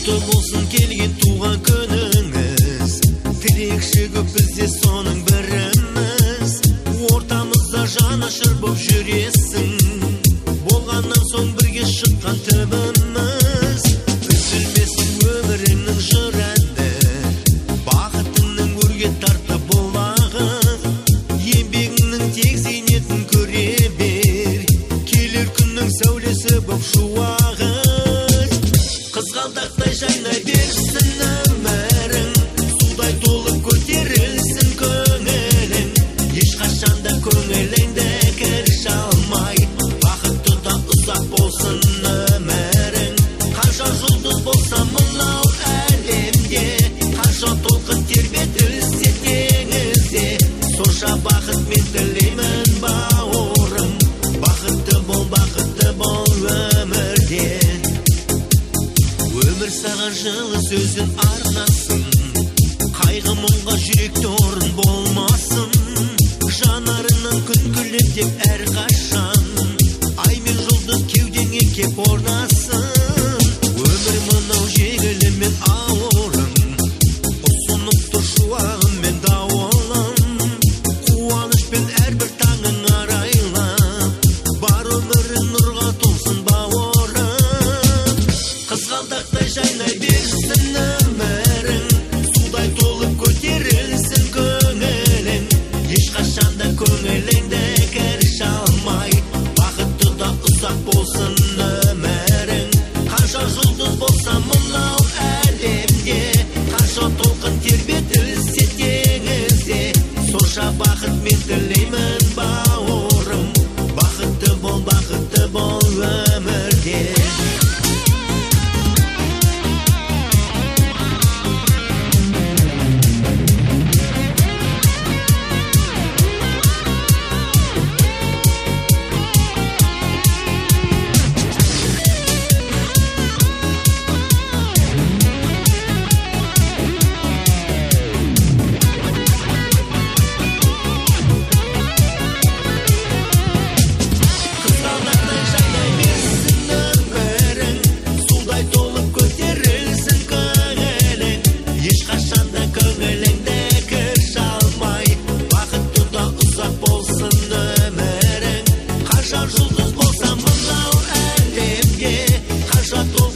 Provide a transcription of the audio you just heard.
Құтты болсын келген туған күніңіз, тілекші көп бізде соның біріміз. Ортамызда жанашыр боп жүресің, болғаннан соң бірге шыққан түбіміз. Үзілмесін өміріңнің жыр әні, бақытыңның өрге тарта болағы, еңбегіңнің тек зейнетін көре бер, келер күннің сәулесі боп шуағы. Қызғалдақтай жайнай берсін өмірің, судай толып көтерілсін көңілің, ешқашанда көңіліңді кір шалмай, бақытты да ұзақ болсын өмірің. Қанша жұлдыз болса мынау әлемде, қанша толқын тербетілсе теңізде, сонша бақыт мен тілеймін бауырым, бақытты бол өмірде. Өмір саған жылы сөзін арнасын, қайғы мұңға жүректе орын болмасын. Жанарынан күн күліп деп әрқашан, ай мен жұлдыз кеудеңе кеп орнасын. Өмір мынау жеңілі мен ауырым, ұсынып тұр шуағым мен дауылым. Қуанышпен әрбір таңың арайлап, бар өмірің нұрға толсын бауырым. Қызғалдақтай жайнай берсін өмірің, судай толып көтерілсін көңілің, ешқашанда көңіліңді кір шалмай, бақытты да ұзақ болсын өмірің. Қанша жұлдыз болса мынау әлемде, қанша толқын тербетілсе теңізде, сонша бақыт мен тілеймін бауырым, бақытты бол өмірде. Жұлдыз болса мынау әлемде, қанша